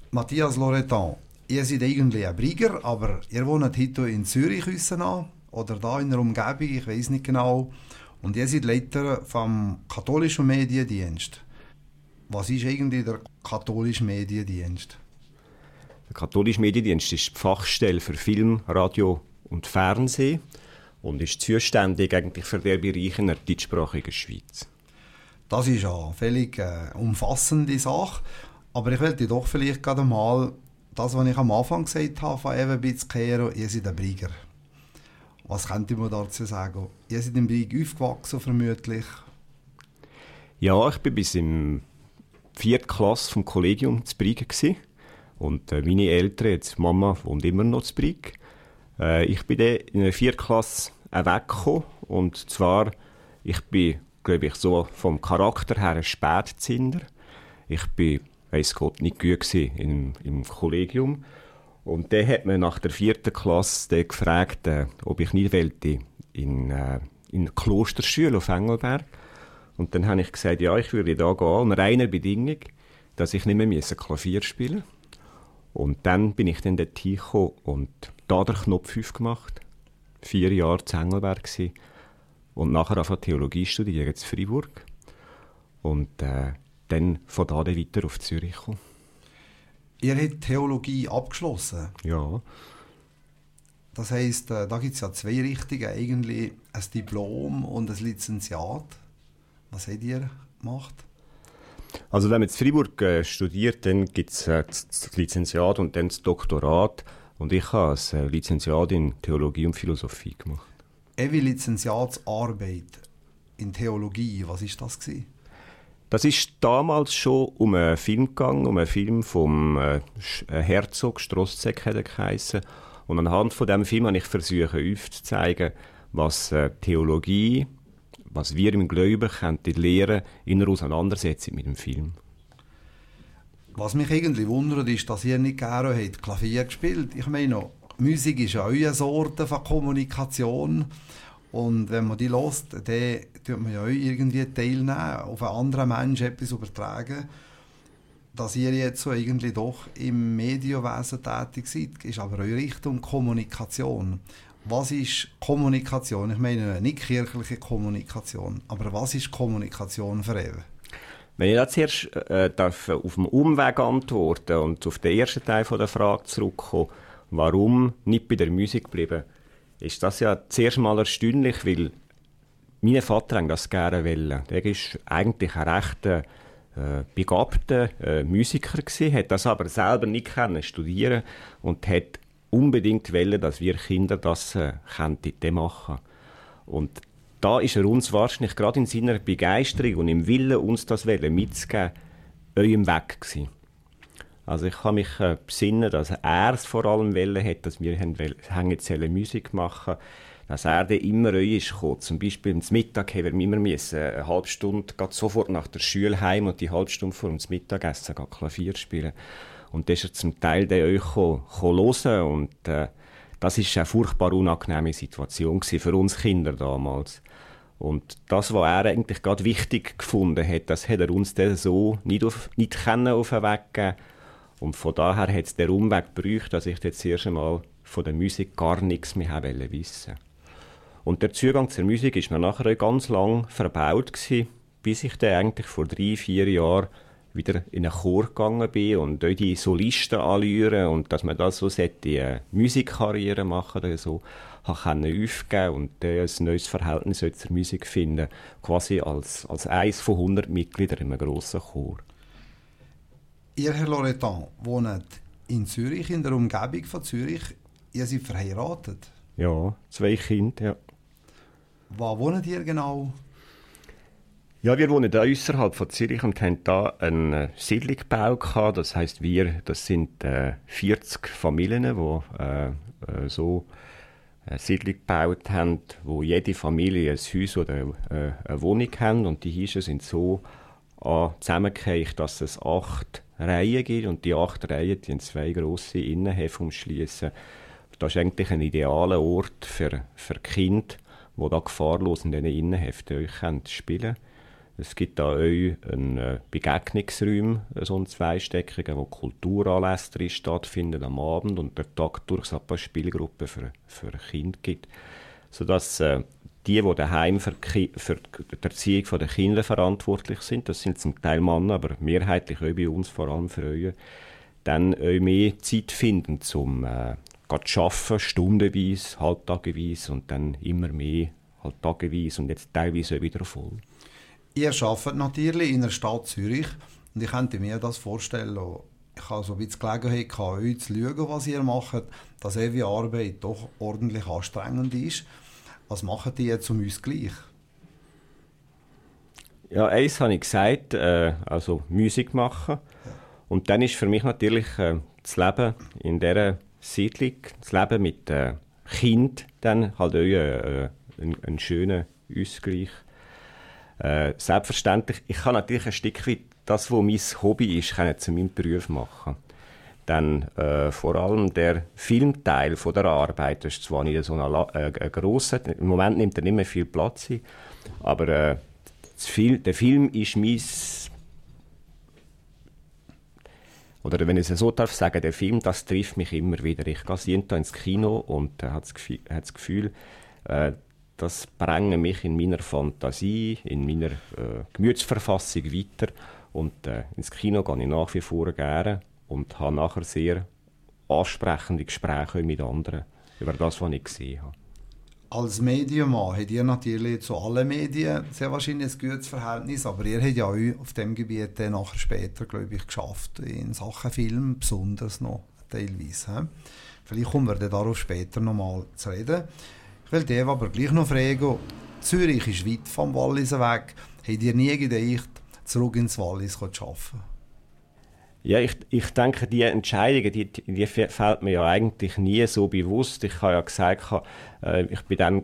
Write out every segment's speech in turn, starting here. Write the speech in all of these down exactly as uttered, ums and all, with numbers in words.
Matthias Loretan, ihr seid eigentlich ein Brieger, aber ihr wohnt heute in Zürich an, oder da in der Umgebung, ich weiß nicht genau. Und ihr seid Leiter vom katholischen Mediendienst. Was ist eigentlich der katholische Mediendienst? Der katholische Mediendienst ist die Fachstelle für Film, Radio und Fernsehen und ist zuständig eigentlich für den Bereich in der deutschsprachigen Schweiz. Das ist eine völlig äh, umfassende Sache. Aber ich wollte doch vielleicht gerade mal das, was ich am Anfang gesagt habe, von eben ein bisschen kehren, ihr seid ein Brieger. Was könnte man dazu sagen? Ihr seid im Brieg aufgewachsen, vermutlich. Ja, ich war bis in vierten Klasse vom Kollegium zu Brieg gewesen. Und äh, meine Eltern, jetzt Mama, wohnt immer noch zu Brieg. Äh, ich bin dann in der vierten Klasse auch weggekommen. Und zwar, ich bin, glaube ich, so vom Charakter her ein Spätzinder. Ich bin, weiss Gott, nicht gut im, im Kollegium. Und dann hat man nach der vierten Klasse gefragt, äh, ob ich nicht wollte in, äh, in eine Klosterschule auf Engelberg. Und dann habe ich gesagt, ja, ich würde da gehen, unter einer Bedingung, dass ich nicht mehr Klavier spielen musste. Und dann bin ich dann dort hingekommen und da den Knopf fünf gemacht. Vier Jahre zu Engelberg gewesen. Und nachher angefangen Theologie studieren in Freiburg. Und äh, dann von da dann weiter auf Zürich gekommen. Ihr habt Theologie abgeschlossen? Ja. Das heisst, da gibt es ja zwei Richtungen, eigentlich ein Diplom und ein Lizenziat. Was habt ihr gemacht? Also wenn man in Freiburg äh, studiert, dann gibt es äh, das Lizenziat und dann das Doktorat. Und ich habe ein äh, Lizenziat in Theologie und Philosophie gemacht. Ewi Lizenziatsarbeit in Theologie, was war das gewesen? Das ist damals schon um einen Film gegangen, um einen Film vom äh, Herzog, Stroszeck hat er geheissen. Und anhand von diesem Film habe ich versucht aufzuzeigen, was äh, Theologie, was wir im Glauben könnten lernen in einer Auseinandersetzung mit dem Film. Was mich irgendwie wundert, ist, dass ihr nicht gerne habt Klavier gespielt. Ich meine, Musik ist ja auch eine Sorte von Kommunikation. Und wenn man die hört, dann tut man ja auch irgendwie teilnehmen, auf einen anderen Menschen etwas übertragen. Dass ihr jetzt so irgendwie doch im Medienwesen tätig seid, ist aber eure Richtung Kommunikation. Was ist Kommunikation? Ich meine nicht kirchliche Kommunikation, aber was ist Kommunikation für Ewe? Wenn ich da zuerst äh, darf auf dem Umweg antworten und auf den ersten Teil von der Frage zurückkommen, warum nicht bei der Musik geblieben, ist das ja zuerst mal erstaunlich, weil mein Vater das gerne wollte. Er war eigentlich ein recht äh, begabter äh, Musiker gewesen, hat das aber selber nicht können studieren und hat unbedingt wollen, dass wir Kinder das äh, könnten machen. Und da ist er uns wahrscheinlich gerade in seiner Begeisterung und im Willen, uns das mitzugeben, eurem Weg gewesen. Also ich kann mich äh, besinnen, dass er es vor allem wollen hat, dass wir haben Musik machen, dass er dann immer euch ist gekommen. Zum Beispiel am Mittag haben wir immer müssen, eine halbe Stunde sofort nach der Schule heim und die halbe Stunde vor dem Mittagessen Klavier spielen. Und dann ist er zum Teil dann euch gekommen, gekommen hören und äh, das war eine furchtbar unangenehme Situation für uns Kinder damals. Und das, was er eigentlich gerade wichtig gefunden hat, das hat er uns dann so nicht, auf, nicht können auf den Weg gegeben. Und von daher hat es den Umweg gebraucht, dass ich jetzt erst einmal von der Musik gar nichts mehr wissen wollte. Und der Zugang zur Musik war mir nachher ganz lang verbaut gewesen, bis ich dann eigentlich vor drei, vier Jahren wieder in einen Chor gegangen bin und dort die Solisten anrühren und dass man da so eine Musikkarriere machen oder so, habe aufgeben und ein neues Verhältnis zur Musik finden, quasi als, als eines von hundert Mitgliedern in einem grossen Chor. Ihr, Herr Loretan, wohnt in Zürich, in der Umgebung von Zürich. Ihr seid verheiratet? Ja, zwei Kinder, ja. Wo wohnt ihr genau? Ja, wir wohnen da außerhalb von Zürich und haben da eine Siedlung gebaut. Das heisst, wir, das sind äh, vierzig Familien, die äh, äh, so eine Siedlung gebaut haben, wo jede Familie ein Haus oder äh, eine Wohnung haben. Und die Häuser sind so äh, zusammengekehrt, dass es acht Reihen gibt. Und die acht Reihen, die haben zwei grosse Innenhöfe umschliessen. Das ist eigentlich ein idealer Ort für, für Kinder, die da gefahrlos in diesen Innenhöfen spielen können. Es gibt da auch einen Begegnungsraum, so einen zweistöckigen, wo Kulturanlässe drin stattfinden am Abend und der Tag durch ein paar Spielgruppen für, für Kinder gibt. Sodass äh, die, die daheim für, für die Erziehung der Kinder verantwortlich sind, das sind zum Teil Männer, aber mehrheitlich auch bei uns, vor allem Frauen, dann auch mehr Zeit finden, um äh, zu arbeiten, stundenweise, halbtageweise und dann immer mehr halbtageweise und jetzt teilweise auch wieder voll. Ihr arbeitet natürlich in der Stadt Zürich und ich könnte mir das vorstellen, ich habe so ein bisschen Gelegenheit gehabt, euch zu schauen, was ihr macht, dass eure Arbeit doch ordentlich anstrengend ist. Was macht ihr zum Ausgleich? Ja, eins habe ich gesagt, äh, also Musik machen. Ja. Und dann ist für mich natürlich äh, das Leben in dieser Siedlung, das Leben mit äh, Kind, dann halt auch äh, ein, ein schöner Ausgleich. Äh, selbstverständlich, ich kann natürlich ein Stück weit das, was mein Hobby ist, kann ich zu meinem Beruf machen. Dann äh, vor allem der Filmteil von der Arbeit, das ist zwar nicht so ein, äh, ein grosser, im Moment nimmt er nicht mehr viel Platz ein, aber äh, das Film, der Film ist mein, oder wenn ich es so darf sagen, der Film, das trifft mich immer wieder. Ich gehe jeden Tag ins Kino und äh, habe das Gefühl, das Gefühl äh, das bringt mich in meiner Fantasie, in meiner äh, Gemütsverfassung weiter. Und äh, ins Kino gehe ich nach wie vor gerne und habe nachher sehr ansprechende Gespräche mit anderen über das, was ich gesehen habe. Als Medienmann habt ihr natürlich zu allen Medien sehr wahrscheinlich ein gutes Verhältnis, aber ihr habt ja auch auf diesem Gebiet dann nachher später, glaube ich, geschafft, in Sachen Film besonders noch teilweise. Vielleicht kommen wir dann darauf später noch mal zu reden. Ich will dich aber gleich noch fragen, Zürich ist weit vom Wallis weg. Habt ihr nie gedacht, zurück ins Wallis zu arbeiten? Ja, ich, ich denke, die Entscheidungen, die, die fällt mir ja eigentlich nie so bewusst. Ich habe ja gesagt, äh, ich bin dann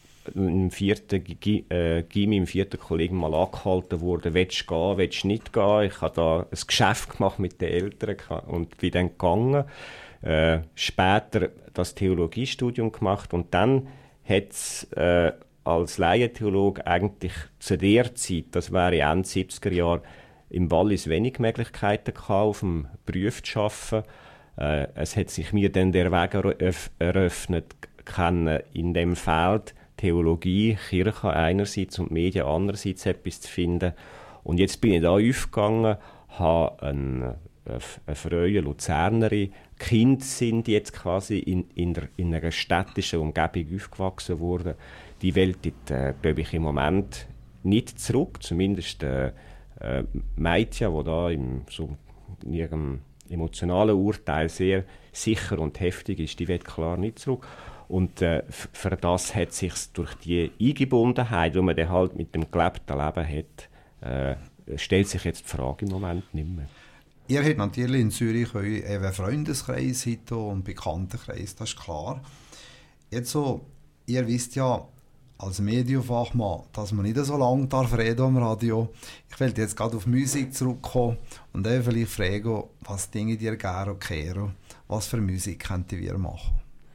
im vierten Gimmi, im vierten Kollegen mal angehalten worden, willst du gehen, willst du nicht gehen? Ich habe da ein Geschäft gemacht mit den Eltern und bin dann gegangen. Äh, später das Theologiestudium gemacht und dann hat es äh, als Laientheologe eigentlich zu der Zeit, das wäre Ende siebziger Jahre, im Wallis wenig Möglichkeiten gehabt, auf dem Beruf zu arbeiten. Äh, es hat sich mir dann der Weg eröff- eröffnet, können in dem Feld Theologie, Kirche einerseits und Medien andererseits etwas zu finden. Und jetzt bin ich da aufgegangen, habe einen eine Frau, Luzernerin, Kinder sind jetzt quasi in, in, der, in einer städtischen Umgebung aufgewachsen worden. Die Welt ist, äh, glaube ich, im Moment nicht zurück, zumindest äh, äh, Mädchen, die da im, so in ihrem emotionalen Urteil sehr sicher und heftig ist, die will klar nicht zurück. Und äh, für das hat sich durch die Eingebundenheit, die man dann halt mit dem gelebten Leben hat, äh, stellt sich jetzt die Frage im Moment nicht mehr. Ihr habt natürlich in Zürich einen Freundeskreis und Bekanntenkreis, das ist klar. Jetzt so, ihr wisst ja als Medienfachmann, dass man nicht so lange darf reden am Radio. Ich will jetzt gerade auf Musik zurückkommen und dann vielleicht fragen, was Dinge dir gerne und kehren. Was für Musik könnten wir machen?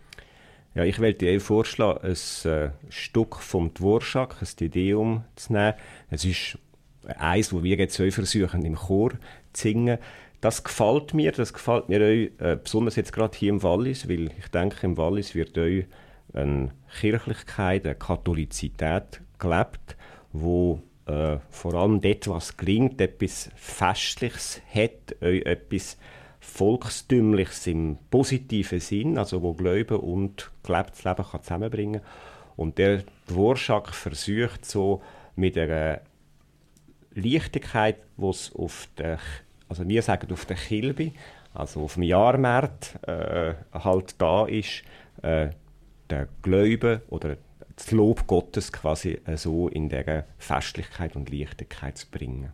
Ja, ich wollte dir vorschlagen, ein äh, Stück vom Dvorak, ein Te-Deum zu nehmen. Es ist eins, das wir jetzt versuchen im Chor zu singen. Das gefällt mir, das gefällt mir auch, äh, besonders jetzt gerade hier im Wallis, weil ich denke, im Wallis wird auch eine Kirchlichkeit, eine Katholizität gelebt, wo äh, vor allem dort, was gelingt, etwas Festliches hat, auch etwas Volkstümliches im positiven Sinn, also wo Glauben und gelebtes Leben kann zusammenbringen kann. Und der Dvorak versucht so mit einer Leichtigkeit, die es auf der, also wir sagen auf der Kilbi, also auf dem Jahrmarkt äh, halt da ist, äh, der Glaube oder das Lob Gottes quasi äh, so in dieser Festlichkeit und Leichtigkeit zu bringen.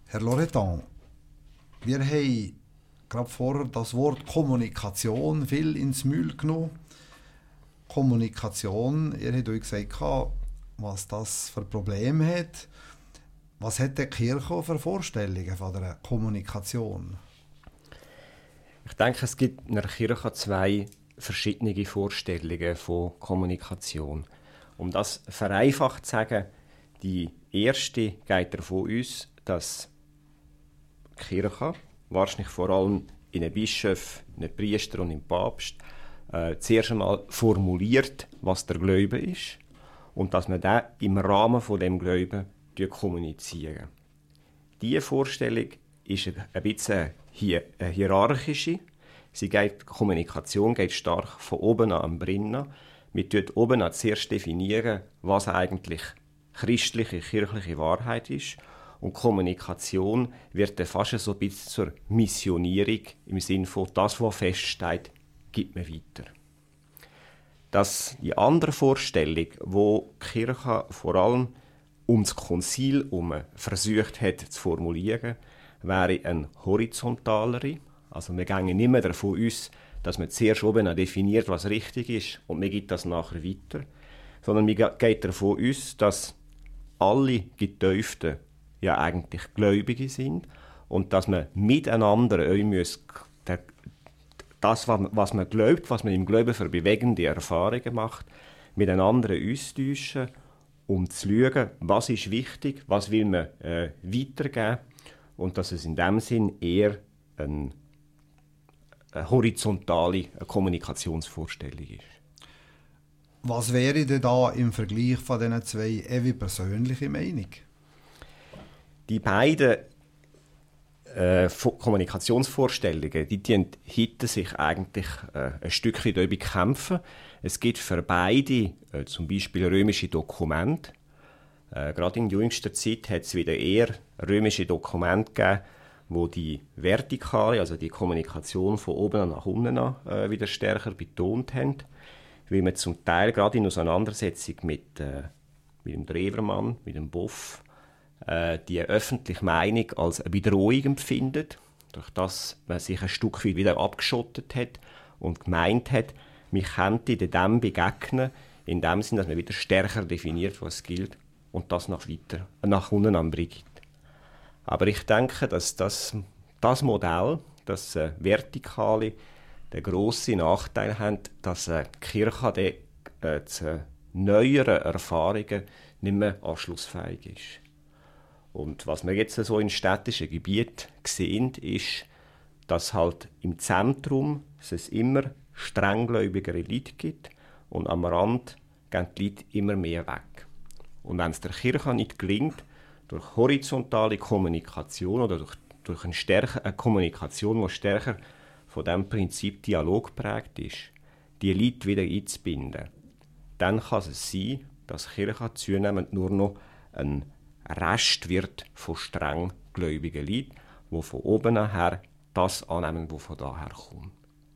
Herr Loretan, wir haben gerade vorher das Wort Kommunikation viel ins Müll genommen. Kommunikation, ihr habt euch gesagt, was das für Probleme hat. Was hat die Kirche für Vorstellungen von der Kommunikation? Ich denke, es gibt in der Kirche zwei verschiedene Vorstellungen von Kommunikation. Um das vereinfacht zu sagen, die erste geht davon aus, dass die Kirche, wahrscheinlich vor allem in den Bischöfen, in den Priestern und im Papst, äh, zuerst einmal formuliert, was der Glaube ist und dass man dann im Rahmen von dem Glauben kommunizieren. Diese Vorstellung ist ein bisschen eine hierarchische. Sie geht, die Kommunikation geht stark von oben an drinnen. Wir definieren oben an zuerst definieren, was eigentlich christliche, kirchliche Wahrheit ist. Und Kommunikation wird dann fast so ein bisschen zur Missionierung im Sinne von, das, was feststeht, gibt man weiter. Das, die andere Vorstellung, wo die Kirche vor allem um das Konzil herum versucht hat zu formulieren, wäre eine horizontalere. Also wir gehen nicht mehr davon aus, dass man zuerst oben definiert, was richtig ist, und man gibt das nachher weiter. Sondern man geht davon aus, dass alle Getäuften ja eigentlich Gläubige sind und dass man miteinander das, was man glaubt, was man im Glauben für bewegende Erfahrungen macht, miteinander austauschen, um zu schauen, was ist wichtig, was will man äh, weitergeben, und dass es in dem Sinn eher eine, eine horizontale eine Kommunikationsvorstellung ist. Was wäre denn da im Vergleich von diesen zwei ewe persönliche Meinung? Die beiden äh, Kommunikationsvorstellungen, die hinter sich eigentlich äh, ein Stückchen bekämpfen. Es gibt für beide äh, zum Beispiel römische Dokumente. Äh, gerade in jüngster Zeit hat es wieder eher römische Dokumente gegeben, wo die vertikale, also die Kommunikation von oben nach unten äh, wieder stärker betont haben. Weil man zum Teil gerade in Auseinandersetzung mit, äh, mit dem Drewermann, mit dem Boff, äh, die öffentliche Meinung als eine Bedrohung empfindet, durch das man sich ein Stück weit wieder abgeschottet hat und gemeint hat, man könnte dem begegnen, in dem Sinne, dass man wieder stärker definiert, was gilt, und das nach, weiter, nach unten anbringt. Aber ich denke, dass das, das Modell, das äh, Vertikale, den grossen Nachteil hat, dass äh, die Kirche de, äh, zu neueren Erfahrungen nicht mehr anschlussfähig ist. Und was wir jetzt so in städtischen Gebieten sehen, ist, dass halt im Zentrum es immer strenggläubigere Leute gibt und am Rand gehen die Leute immer mehr weg. Und wenn es der Kirche nicht gelingt, durch horizontale Kommunikation oder durch, durch eine, stärker, eine Kommunikation, die stärker von dem Prinzip Dialog geprägt ist, die Leute wieder einzubinden, dann kann es sein, dass die Kirche zunehmend nur noch ein Rest wird von streng gläubigen Leuten, die von oben her das annehmen, was von daher kommt.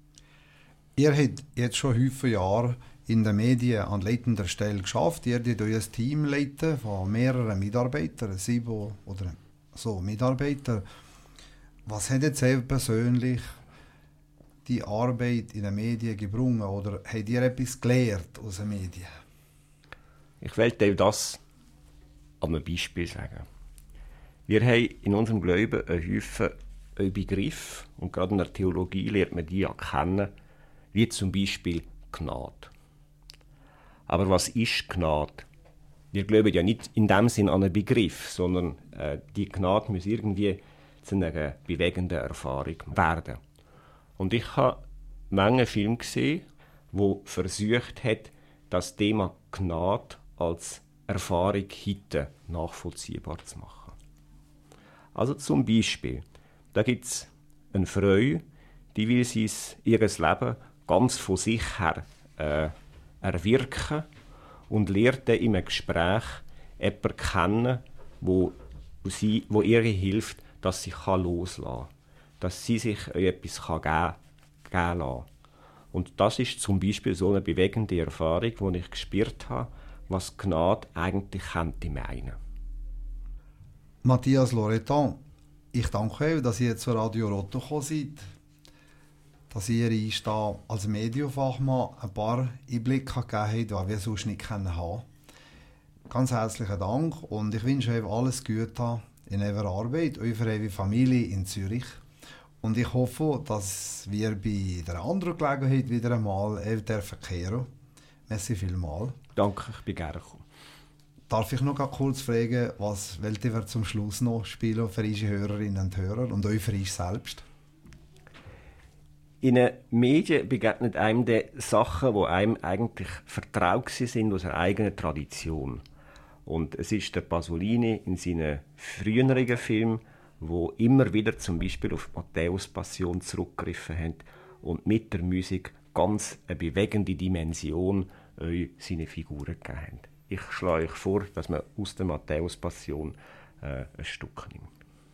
Ihr habt jetzt schon viele Jahre in den Medien an leitender Stelle geschafft. Ihr habt euer Team leiten von mehreren Mitarbeitern, sieben oder so Mitarbeiter. Was hat jetzt ihr persönlich die Arbeit in den Medien gebrungen, oder habt ihr etwas gelernt aus den Medien? Ich will das an einem Beispiel sagen. Wir haben in unserem Glauben einen Haufen Begriffe, und gerade in der Theologie lernt man die ja kennen, wie zum Beispiel Gnade. Aber was ist Gnade? Wir glauben ja nicht in dem Sinn an einen Begriff, sondern äh, die Gnade muss irgendwie zu einer bewegenden Erfahrung werden. Und ich habe Menge Filme gesehen, wo versucht hat, das Thema Gnade als Erfahrung heute nachvollziehbar zu machen. Also zum Beispiel, da gibt es eine Frau, die will sie ihr Leben ganz von sich her äh, erwirken und lernt dann in einem Gespräch jemanden kennen, wo, sie, wo ihr hilft, dass sie loslassen kann, dass sie sich etwas geben kann, geben lassen. Und das ist zum Beispiel so eine bewegende Erfahrung, wo ich gespürt habe, was Gnade eigentlich könnte meinen. Matthias Loretan, Ich danke euch, dass ihr zu Radio Rotto gekommen seid, dass ihr uns da als Medienfachmann ein paar Einblicke gegeben habt, die wir sonst nicht haben können. Ganz herzlichen Dank und ich wünsche euch alles Gute in eurer Arbeit, eurer Familie in Zürich. Und ich hoffe, dass wir bei der anderen Gelegenheit wieder einmal verkehren. Merci vielmals. Danke, ich bin gerne gekommen. Darf ich noch kurz fragen, was wollt ihr zum Schluss noch spielen für unsere Hörerinnen und Hörer und euch für euch selbst? In den Medien begegnen einem die Sachen, die einem eigentlich vertraut sind aus einer eigenen Tradition. Und es ist der Pasolini in seinen früheren Filmen, wo immer wieder zum Beispiel auf Matthäus Passion zurückgegriffen haben und mit der Musik ganz eine bewegende Dimension euch seine Figuren gegeben haben. Ich schlage euch vor, dass man aus der Matthäus Passion äh, ein Stück nimmt.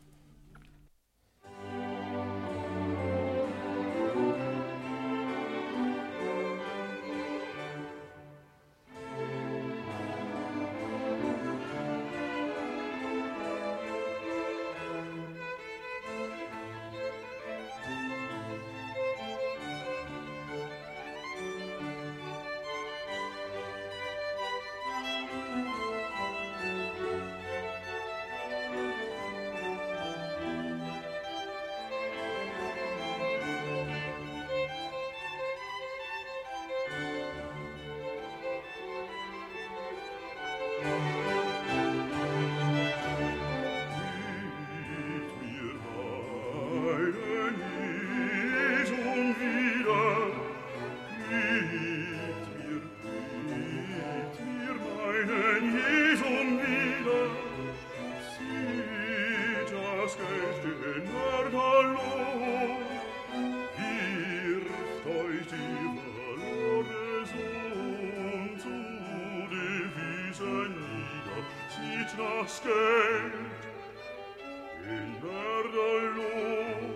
Das Geld in Mörderlohn.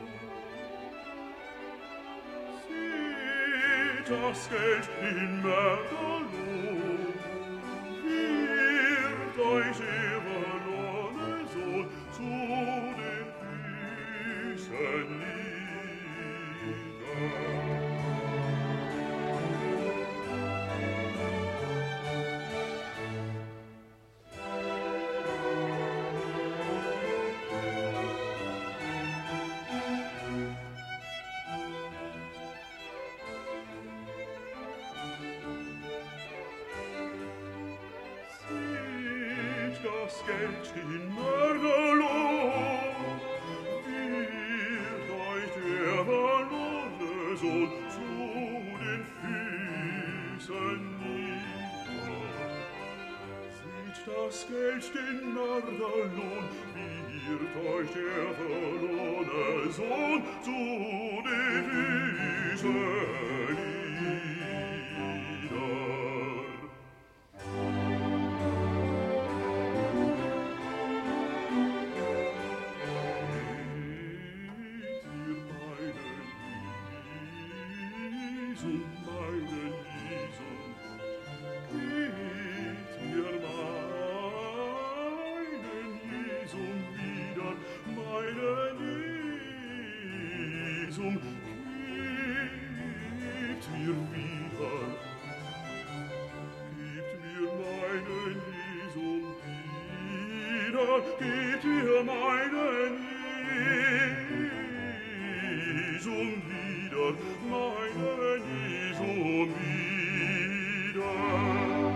Sieht das Geld in Mörderlohn, wird euch ihr verlorene Sohn zu den Füßen nieder. Das Geld in Mörderlohn, wird euch der verlorene Sohn zu den Füßen nieder. Sieht das Geld den Mörderlohn, wird euch der verlorene Sohn zu den Füßen nieder. Gebt ihr meinen Jesum wieder, meinen Jesum wieder.